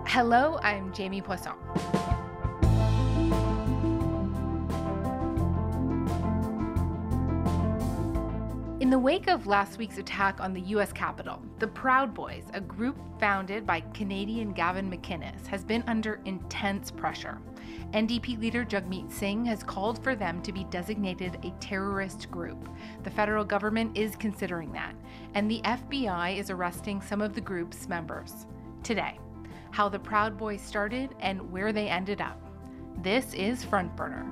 Hello, I'm Jamie Poisson. In the wake of last week's attack on the U.S. Capitol, the Proud Boys, a group founded by Canadian Gavin McInnes, has been under intense pressure. NDP leader Jagmeet Singh has called for them to be designated a terrorist group. The federal government is considering that, and the FBI is arresting some of the group's members. Today, how the Proud Boys started and where they ended up. This is Front Burner.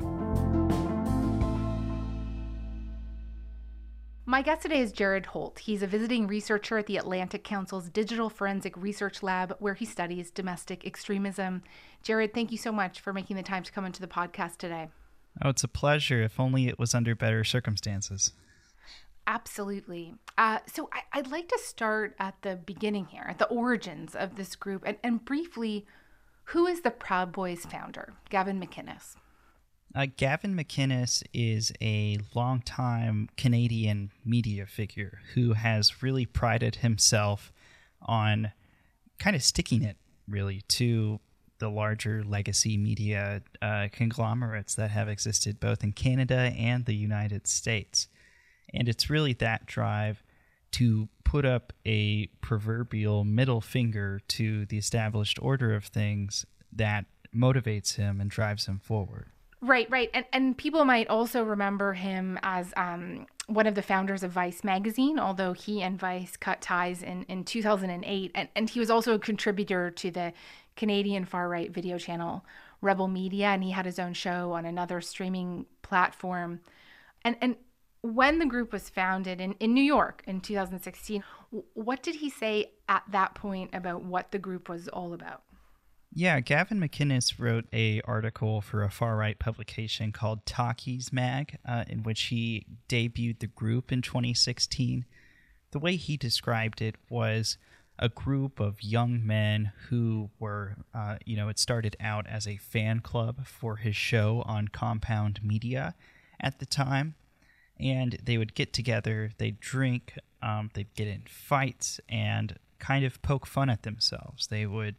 My guest today is Jared Holt. He's a visiting researcher at the Atlantic Council's Digital Forensic Research Lab, where he studies domestic extremism. Jared, thank you so much for making the time to come into the podcast today. Oh, it's a pleasure. If only it was under better circumstances. Absolutely. So I'd like to start at the beginning here, at the origins of this group, and briefly, who is the Proud Boys founder, Gavin McInnes? Gavin McInnes is a longtime Canadian media figure who has really prided himself on kind of sticking it, really, to the larger legacy media conglomerates that have existed both in Canada and the United States. And it's really that drive to put up a proverbial middle finger to the established order of things that motivates him and drives him forward. Right. And people might also remember him as one of the founders of Vice magazine, although he and Vice cut ties in 2008. And he was also a contributor to the Canadian far-right video channel Rebel Media, and he had his own show on another streaming platform. And when the group was founded in New York in 2016, what did he say at that point about what the group was all about? Yeah, Gavin McInnes wrote an article for a far-right publication called Talkies Mag, in which he debuted the group in 2016. The way he described it was a group of young men who were, it started out as a fan club for his show on Compound Media at the time. And they would get together, they'd drink, they'd get in fights and kind of poke fun at themselves. They would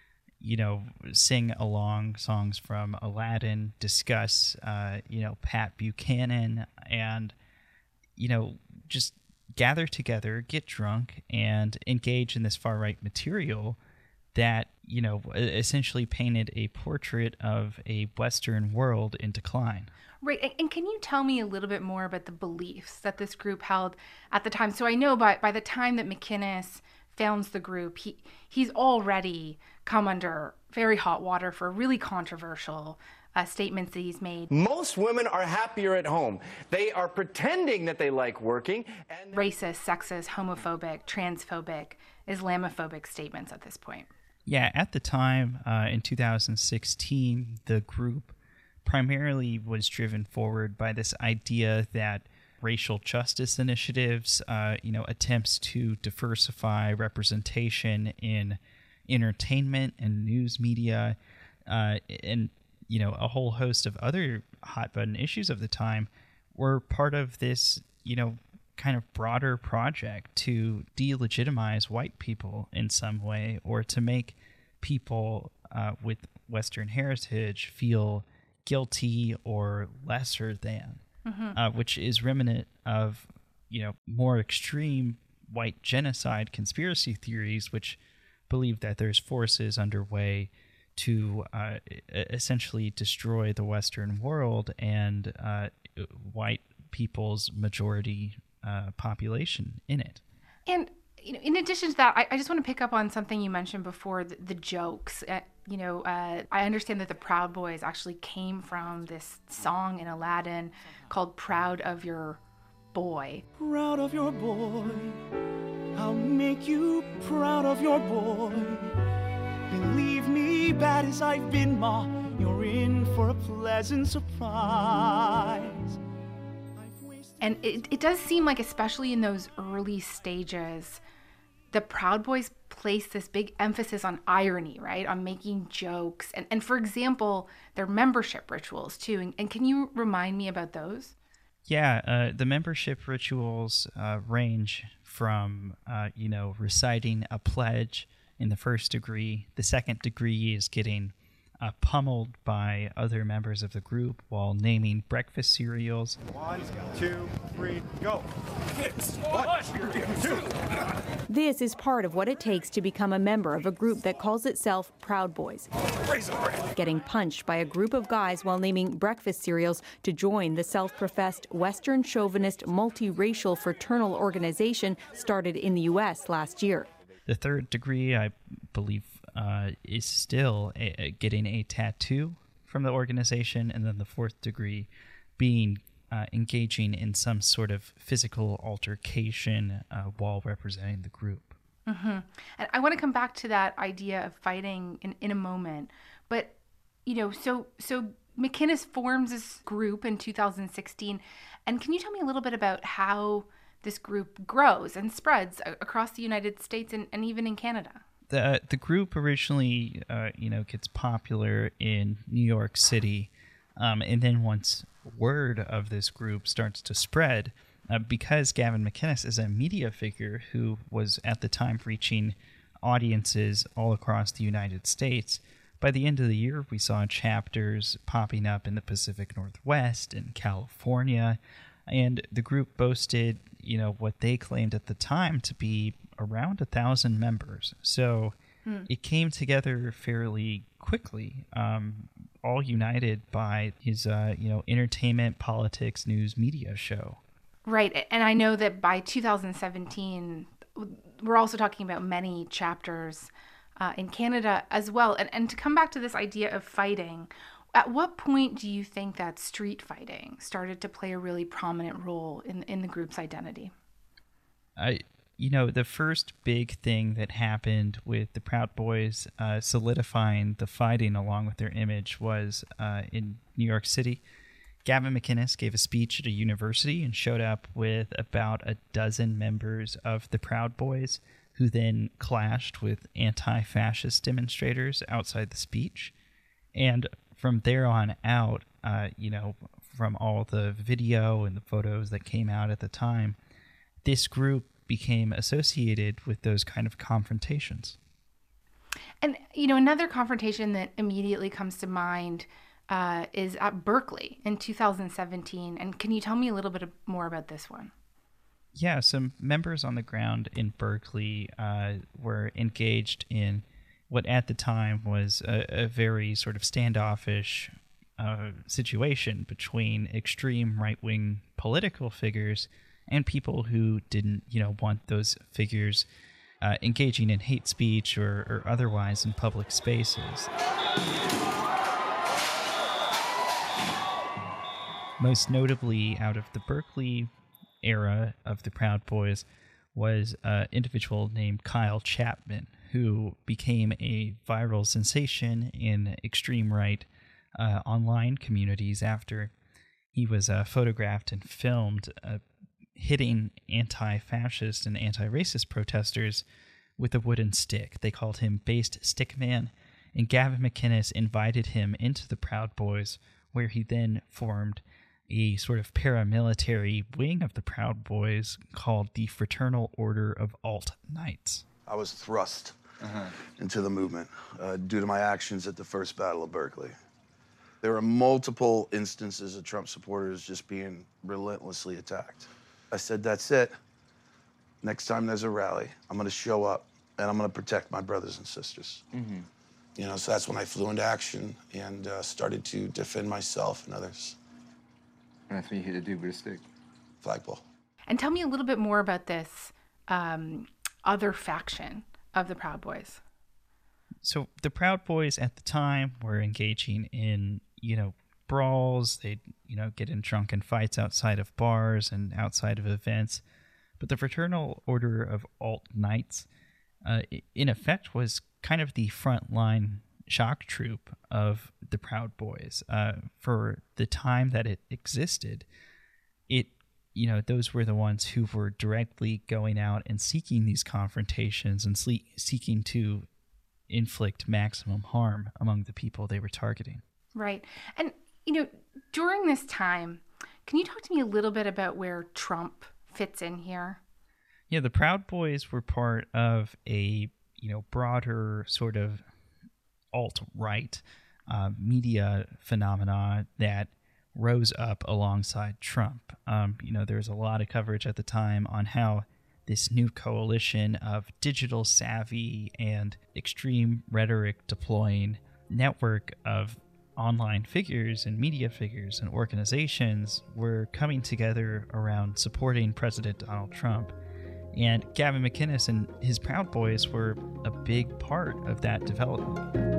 sing along songs from Aladdin, discuss, Pat Buchanan, and, just gather together, get drunk, and engage in this far-right material that, essentially painted a portrait of a Western world in decline. Right. And can you tell me a little bit more about the beliefs that this group held at the time? So I know by the time that McInnes founds the group, he's already come under very hot water for really controversial statements that he's made. Most women are happier at home. They are pretending that they like working. And racist, sexist, homophobic, transphobic, Islamophobic statements at this point. Yeah, at the time, in 2016, the group primarily was driven forward by this idea that racial justice initiatives, attempts to diversify representation in entertainment and news media, and a whole host of other hot button issues of the time were part of this, kind of broader project to delegitimize white people in some way, or to make people with Western heritage feel guilty or lesser than. Which is remnant of, more extreme white genocide conspiracy theories, which believe that there's forces underway to essentially destroy the Western world and white people's majority population in it. And in addition to that, I just want to pick up on something you mentioned before, the jokes. I understand that the Proud Boys actually came from this song in Aladdin called Proud of Your Boy. Proud of your boy, I'll make you proud of your boy. Believe me, bad as I've been, Ma, you're in for a pleasant surprise. And it does seem like, especially in those early stages, the Proud Boys place this big emphasis on irony, right? On making jokes. And for example, their membership rituals too. And can you remind me about those? Yeah, the membership rituals range from, reciting a pledge in the first degree. The second degree is getting pummeled by other members of the group while naming breakfast cereals. 1, 2, 3, go. 1, 2. This is part of what it takes to become a member of a group that calls itself Proud Boys. Getting punched by a group of guys while naming breakfast cereals to join the self-professed Western chauvinist multiracial fraternal organization started in the U.S. last year. The third degree, I believe, is still getting a tattoo from the organization, and then the fourth degree being engaging in some sort of physical altercation while representing the group. Mm-hmm. And I want to come back to that idea of fighting in a moment, but so McInnes forms this group in 2016, and can you tell me a little bit about how this group grows and spreads across the United States and even in Canada? The group originally, gets popular in New York City, and then once word of this group starts to spread, because Gavin McInnes is a media figure who was at the time reaching audiences all across the United States, by the end of the year, we saw chapters popping up in the Pacific Northwest and California, and the group boasted, what they claimed at the time to be around 1,000 members. So it came together fairly quickly, all united by his, entertainment, politics, news, media show. Right. And I know that by 2017, we're also talking about many chapters in Canada as well. And to come back to this idea of fighting, at what point do you think that street fighting started to play a really prominent role in the group's identity? The first big thing that happened with the Proud Boys solidifying the fighting along with their image was in New York City. Gavin McInnes gave a speech at a university and showed up with about a dozen members of the Proud Boys, who then clashed with anti-fascist demonstrators outside the speech. And from there on out, from all the video and the photos that came out at the time, this group became associated with those kind of confrontations. And, another confrontation that immediately comes to mind is at Berkeley in 2017. And can you tell me a little bit more about this one? Yeah, some members on the ground in Berkeley were engaged in what at the time was a very sort of standoffish situation between extreme right-wing political figures and people who didn't, want those figures engaging in hate speech or otherwise in public spaces. Most notably out of the Berkeley era of the Proud Boys was an individual named Kyle Chapman, who became a viral sensation in extreme right online communities after he was photographed and filmed hitting anti-fascist and anti-racist protesters with a wooden stick. They called him Based Stick Man, and Gavin McInnes invited him into the Proud Boys, where he then formed a sort of paramilitary wing of the Proud Boys called the Fraternal Order of Alt Knights. I was thrust into the movement due to my actions at the first Battle of Berkeley. There were multiple instances of Trump supporters just being relentlessly attacked. I said, that's it. Next time there's a rally, I'm going to show up and I'm going to protect my brothers and sisters. So that's when I flew into action and started to defend myself and others. And that's what you hit a dude with a stick. Flagpole. And tell me a little bit more about this other faction of the Proud Boys. So the Proud Boys at the time were engaging in, brawls. They'd, get in drunken fights outside of bars and outside of events. But the Fraternal Order of Alt Knights, in effect, was kind of the frontline shock troop of the Proud Boys. For the time that it existed, those were the ones who were directly going out and seeking these confrontations and seeking to inflict maximum harm among the people they were targeting. Right. And, during this time, can you talk to me a little bit about where Trump fits in here? Yeah, the Proud Boys were part of a, broader sort of alt-right media phenomena that rose up alongside Trump. There's a lot of coverage at the time on how this new coalition of digital savvy and extreme rhetoric deploying network of online figures and media figures and organizations were coming together around supporting President Donald Trump. And Gavin McInnes and his Proud Boys were a big part of that development.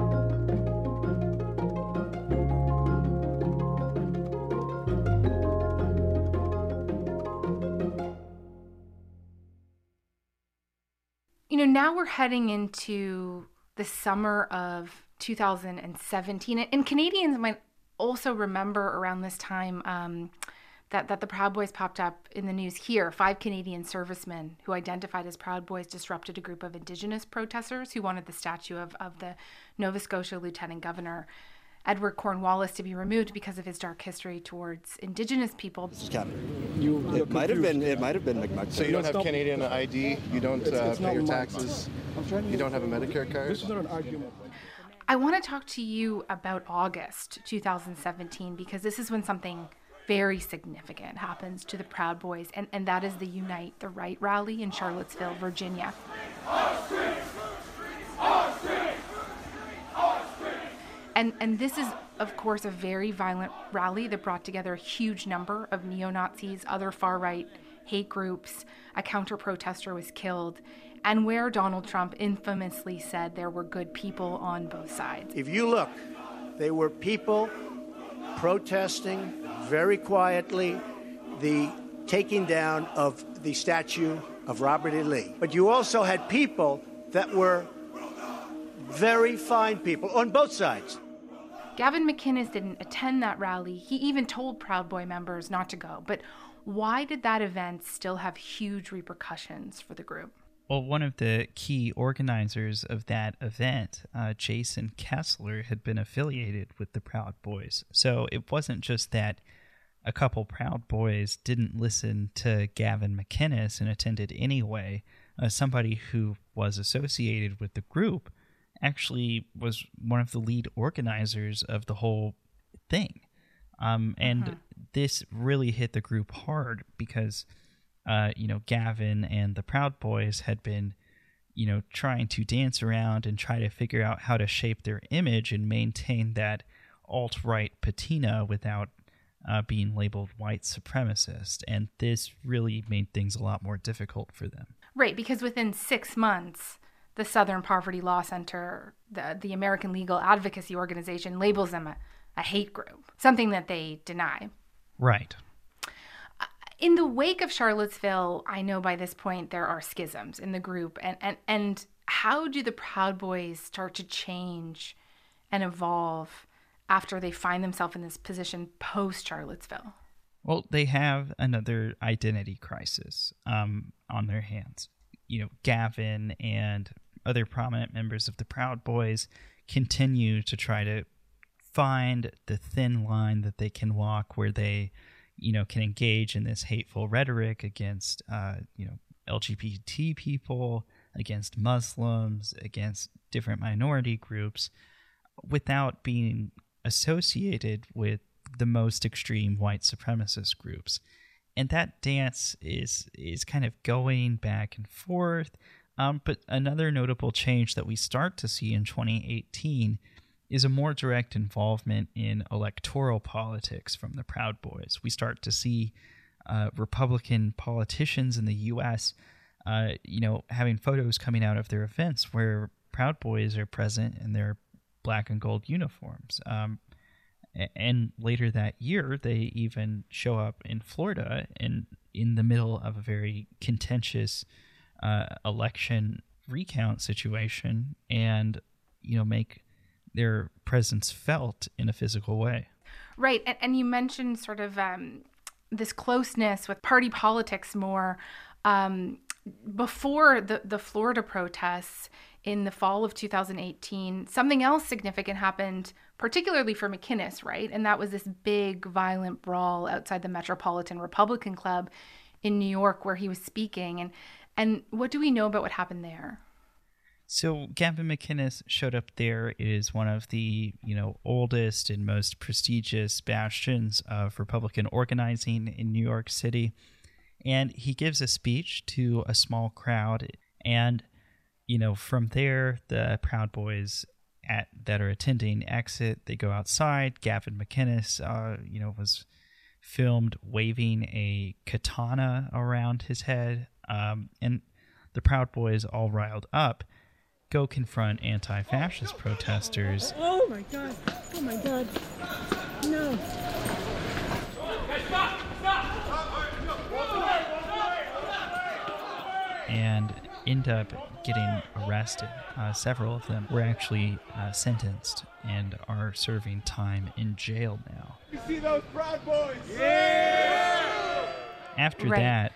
Now we're heading into the summer of 2017, and Canadians might also remember around this time that the Proud Boys popped up in the news here. 5 Canadian servicemen who identified as Proud Boys disrupted a group of Indigenous protesters who wanted the statue of the Nova Scotia Lieutenant Governor Edward Cornwallis to be removed because of his dark history towards Indigenous people. This is Captain. It might have been McMurdo. So you don't have Canadian ID? You don't pay your taxes? You don't have a Medicare card? This is not an argument. I want to talk to you about August 2017 because this is when something very significant happens to the Proud Boys, and that is the Unite the Right rally in Charlottesville, Virginia. And this is, of course, a very violent rally that brought together a huge number of neo-Nazis, other far-right hate groups. A counter-protester was killed, and where Donald Trump infamously said there were good people on both sides. If you look, they were people protesting very quietly the taking down of the statue of Robert E. Lee. But you also had people that were very fine people on both sides. Gavin McInnes didn't attend that rally. He even told Proud Boy members not to go. But why did that event still have huge repercussions for the group? Well, one of the key organizers of that event, Jason Kessler, had been affiliated with the Proud Boys. So it wasn't just that a couple Proud Boys didn't listen to Gavin McInnes and attended anyway. Somebody who was associated with the group actually was one of the lead organizers of the whole thing. And this really hit the group hard because, Gavin and the Proud Boys had been, trying to dance around and try to figure out how to shape their image and maintain that alt-right patina without being labeled white supremacist. And this really made things a lot more difficult for them. Right, because within 6 months, the Southern Poverty Law Center, the American Legal Advocacy Organization, labels them a hate group, something that they deny. Right. In the wake of Charlottesville, I know by this point there are schisms in the group. And how do the Proud Boys start to change and evolve after they find themselves in this position post-Charlottesville? Well, they have another identity crisis on their hands. Gavin and other prominent members of the Proud Boys continue to try to find the thin line that they can walk where they, can engage in this hateful rhetoric against, LGBT people, against Muslims, against different minority groups, without being associated with the most extreme white supremacist groups. And that dance is kind of going back and forth. But another notable change that we start to see in 2018 is a more direct involvement in electoral politics from the Proud Boys. We start to see Republican politicians in the U.S., having photos coming out of their events where Proud Boys are present in their black and gold uniforms. And later that year, they even show up in Florida in the middle of a very contentious election recount situation and, make their presence felt in a physical way. Right. And you mentioned sort of this closeness with party politics more. Before the Florida protests in the fall of 2018, something else significant happened, particularly for McInnes, right? And that was this big violent brawl outside the Metropolitan Republican Club in New York where he was speaking. And what do we know about what happened there? So Gavin McInnes showed up there. It is one of the, oldest and most prestigious bastions of Republican organizing in New York City. And he gives a speech to a small crowd. And, from there, the Proud Boys that are attending exit. They go outside. Gavin McInnes, was filmed waving a katana around his head. And the Proud Boys, all riled up, go confront anti-fascist protesters. Oh my God! Oh my God! No! And end up getting arrested. Several of them were actually sentenced and are serving time in jail now. You see those Proud Boys? Yeah! After that,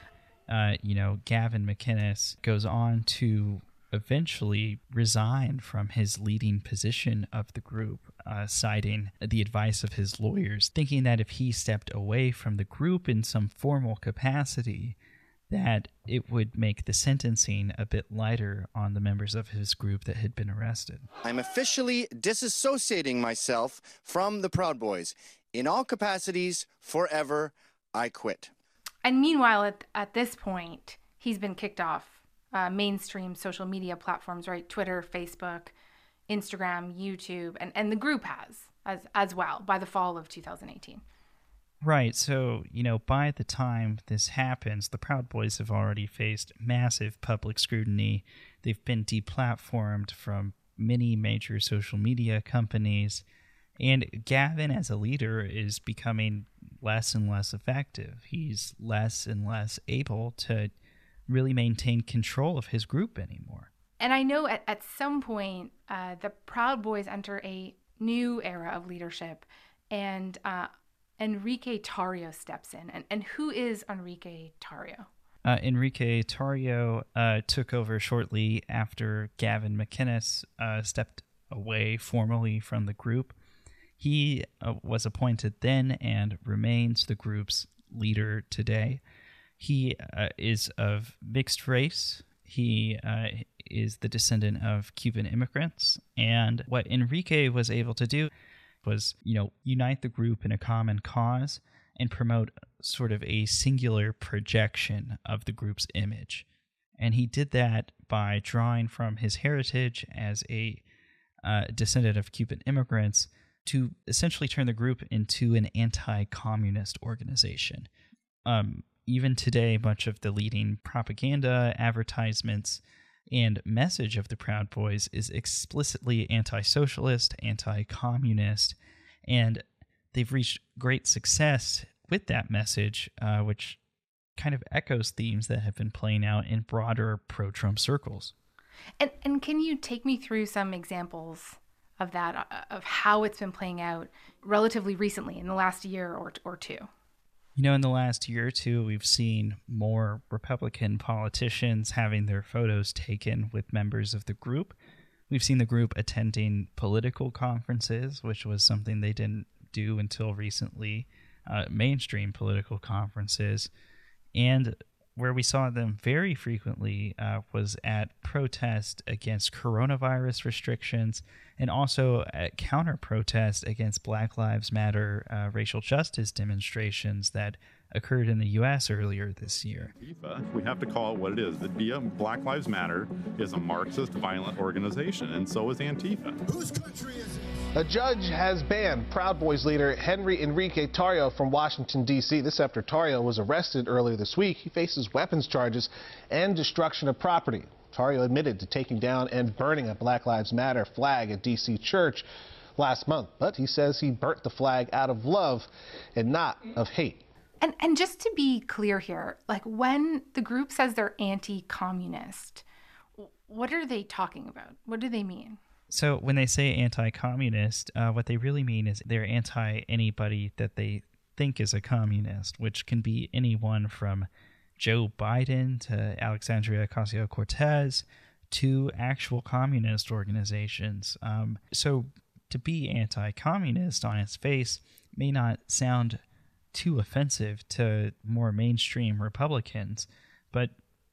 Gavin McInnes goes on to eventually resign from his leading position of the group, citing the advice of his lawyers, thinking that if he stepped away from the group in some formal capacity, that it would make the sentencing a bit lighter on the members of his group that had been arrested. I'm officially disassociating myself from the Proud Boys. In all capacities, forever, I quit. And meanwhile, at this point, he's been kicked off mainstream social media platforms, right? Twitter, Facebook, Instagram, YouTube, and the group has as well by the fall of 2018. Right. So, by the time this happens, the Proud Boys have already faced massive public scrutiny. They've been deplatformed from many major social media companies. And Gavin, as a leader, is becoming less and less effective. He's less and less able to really maintain control of his group anymore. And I know at some point, the Proud Boys enter a new era of leadership, and Enrique Tarrio steps in. And who is Enrique Tarrio? Enrique Tarrio took over shortly after Gavin McInnes stepped away formally from the group. He was appointed then and remains the group's leader today. He is of mixed race. He is the descendant of Cuban immigrants. And what Enrique was able to do was, unite the group in a common cause and promote sort of a singular projection of the group's image. And he did that by drawing from his heritage as a descendant of Cuban immigrants to essentially turn the group into an anti-communist organization. Even today, much of the leading propaganda, advertisements, and message of the Proud Boys is explicitly anti-socialist, anti-communist, and they've reached great success with that message, which kind of echoes themes that have been playing out in broader pro-Trump circles. And can you take me through some examples of that, of how it's been playing out relatively recently, in the last year or two? In the last year or two, we've seen more Republican politicians having their photos taken with members of the group. We've seen the group attending political conferences, which was something they didn't do until recently, mainstream political conferences. And where we saw them very frequently was at protest against coronavirus restrictions and also at counter-protest against Black Lives Matter racial justice demonstrations that occurred in the U.S. earlier this year. We have to call it what it is. Black Lives Matter is a Marxist violent organization, and so is Antifa. Whose country is it? A judge has banned Proud Boys leader Henry Enrique Tarrio from Washington, D.C. This after Tarrio was arrested earlier this week. He faces weapons charges and destruction of property. Tarrio admitted to taking down and burning a Black Lives Matter flag at D.C. church last month, but he says he burnt the flag out of love and not of hate. And just to be clear here, like when the group says they're anti-communist, what are they talking about? What do they mean? So when they say anti-communist, what they really mean is they're anti anybody that they think is a communist, which can be anyone from Joe Biden to Alexandria Ocasio-Cortez to actual communist organizations. So to be anti-communist on its face may not sound too offensive to more mainstream Republicans, but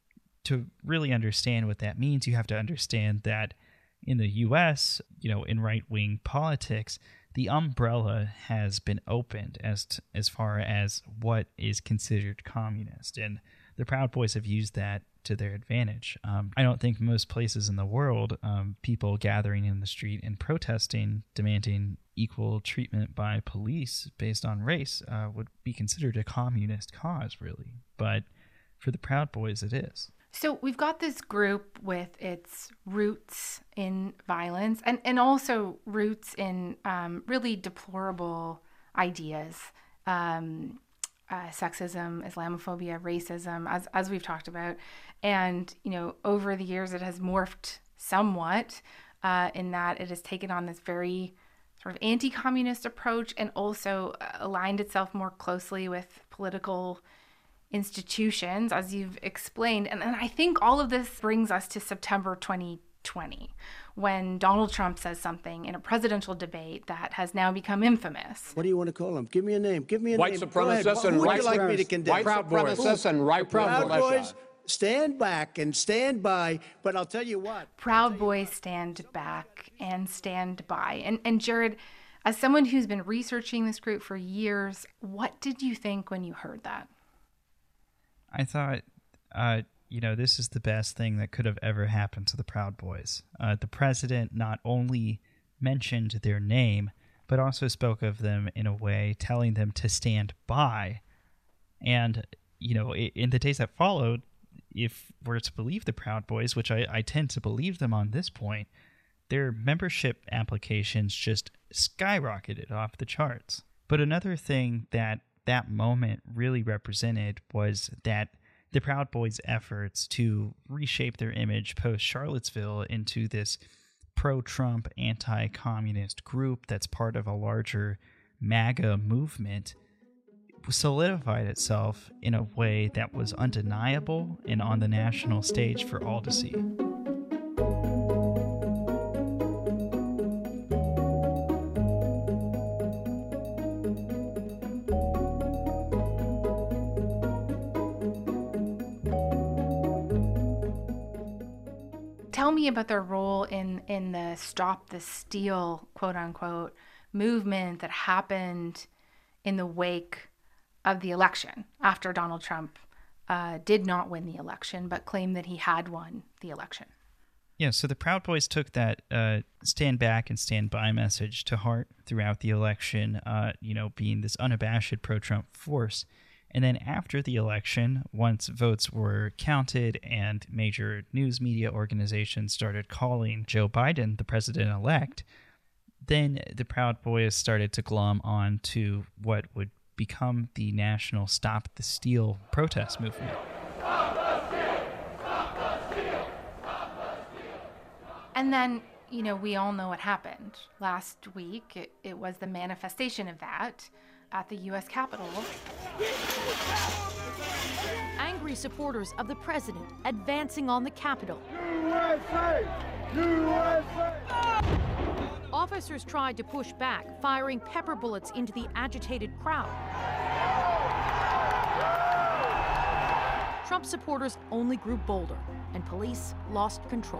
to really understand what that means, you have to understand that in the U.S., in right-wing politics, the umbrella has been opened as far as what is considered communist, and the Proud Boys have used that to their advantage. I don't think most places in the world, people gathering in the street and protesting, demanding equal treatment by police based on race, would be considered a communist cause, really. But for the Proud Boys, it is. So we've got this group with its roots in violence and also roots in really deplorable ideas, sexism, Islamophobia, racism, as we've talked about. And, over the years, it has morphed somewhat in that it has taken on this very sort of anti-communist approach and also aligned itself more closely with political institutions, as you've explained. And I think all of this brings us to September 2020, when Donald Trump says something in a presidential debate that has now become infamous. What do you want to call them? Give me a name. Give me a white name. Supremacists and white like me to condemn? White supremacists and right Proud Boys, stand back and stand by. But I'll tell you what. Proud Boys stand back and stand by. And Jared, as someone who's been researching this group for years, what did you think when you heard that? I thought, this is the best thing that could have ever happened to the Proud Boys. The president not only mentioned their name, but also spoke of them in a way telling them to stand by. And, in the days that followed, if we're to believe the Proud Boys, which I tend to believe them on this point, their membership applications just skyrocketed off the charts. But another thing that moment really represented was that the Proud Boys' efforts to reshape their image post-Charlottesville into this pro-Trump, anti-communist group that's part of a larger MAGA movement solidified itself in a way that was undeniable and on the national stage for all to see. Tell me about their role in the Stop the Steal, quote unquote, movement that happened in the wake of the election after Donald Trump did not win the election, but claimed that he had won the election. Yeah, so the Proud Boys took that stand back and stand by message to heart throughout the election, being this unabashed pro-Trump force. And then after the election, once votes were counted and major news media organizations started calling Joe Biden the president-elect, then the Proud Boys started to glom on to what would become the national Stop the Steal protest movement. And then, we all know what happened. Last week, it was the manifestation of that at the U.S. Capitol. Angry supporters of the president advancing on the Capitol. USA! USA! Officers tried to push back, firing pepper bullets into the agitated crowd. Trump supporters only grew bolder, and police lost control.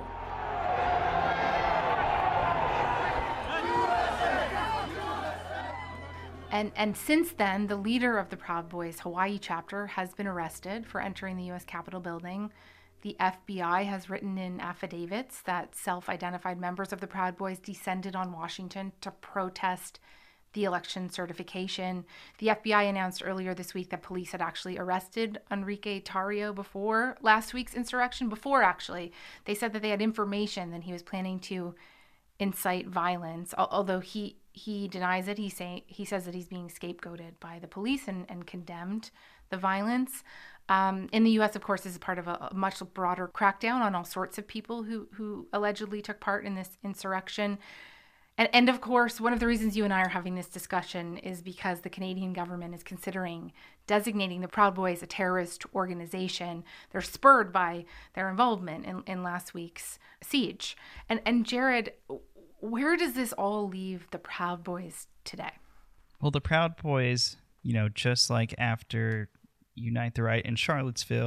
And since then, the leader of the Proud Boys Hawaii chapter has been arrested for entering the U.S. Capitol building. The FBI has written in affidavits that self-identified members of the Proud Boys descended on Washington to protest the election certification. The FBI announced earlier this week that police had actually arrested Enrique Tarrio before last week's insurrection. They said that they had information that he was planning to incite violence, although he denies it. He says that he's being scapegoated by the police and condemned the violence. In the U.S., of course, this is part of a much broader crackdown on all sorts of people who allegedly took part in this insurrection. And of course, one of the reasons you and I are having this discussion is because the Canadian government is considering designating the Proud Boys a terrorist organization. They're spurred by their involvement in last week's siege. And Jared, where does this all leave the Proud Boys today? Well, the Proud Boys, just like after Unite the Right in Charlottesville,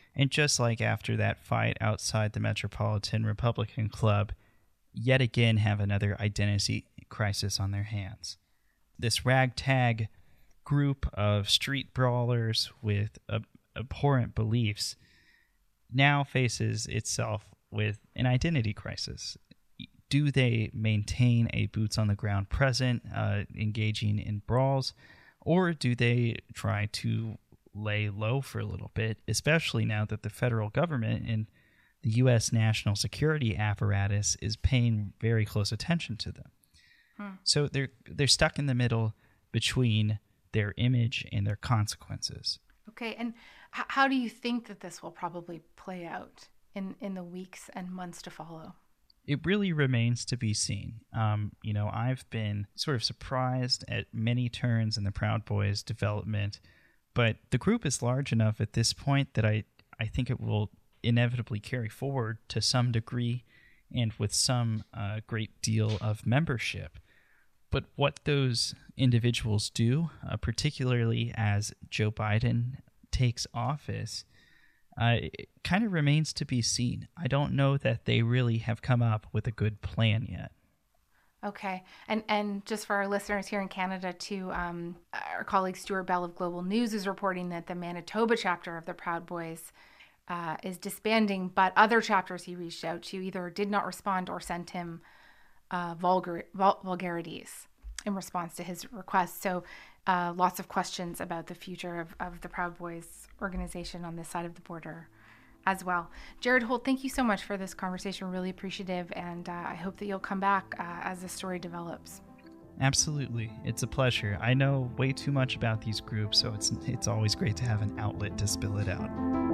And just like after that fight outside the Metropolitan Republican Club, yet again have another identity crisis on their hands. This ragtag group of street brawlers with abhorrent beliefs now faces itself with an identity crisis. Do they maintain a boots-on-the-ground presence, engaging in brawls, or do they try to lay low for a little bit, especially now that the federal government and the U.S. national security apparatus is paying very close attention to them? So they're stuck in the middle between their image and their consequences. Okay, and how do you think that this will probably play out in the weeks and months to follow? It really remains to be seen. I've been sort of surprised at many turns in the Proud Boys development, but the group is large enough at this point that I think it will inevitably carry forward to some degree and with some great deal of membership. But what those individuals do, particularly as Joe Biden takes office, it kind of remains to be seen. I don't know that they really have come up with a good plan yet. Okay. And just for our listeners here in Canada too, our colleague Stuart Bell of Global News is reporting that the Manitoba chapter of the Proud Boys is disbanding, but other chapters he reached out to either did not respond or sent him vulgarities in response to his request. So lots of questions about the future of the Proud Boys organization on this side of the border as well. Jared Holt, thank you so much for this conversation. Really appreciative, and I hope that you'll come back as the story develops. Absolutely. It's a pleasure. I know way too much about these groups, so it's always great to have an outlet to spill it out.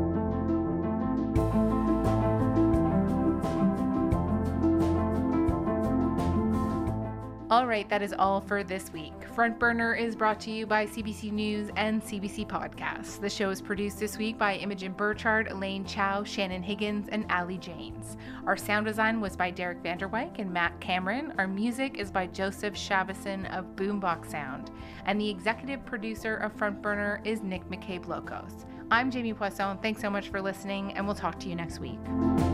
All right, that is all for this week. Front Burner is brought to you by CBC News and CBC Podcasts. The show is produced this week by Imogen Burchard, Elaine Chow, Shannon Higgins, and Ali Janes. Our sound design was by Derek Vanderwyk and Matt Cameron. Our music is by Joseph Shabison of Boombox Sound. And the executive producer of Front Burner is Nick McCabe-Locos. I'm Jamie Poisson. Thanks so much for listening, and we'll talk to you next week.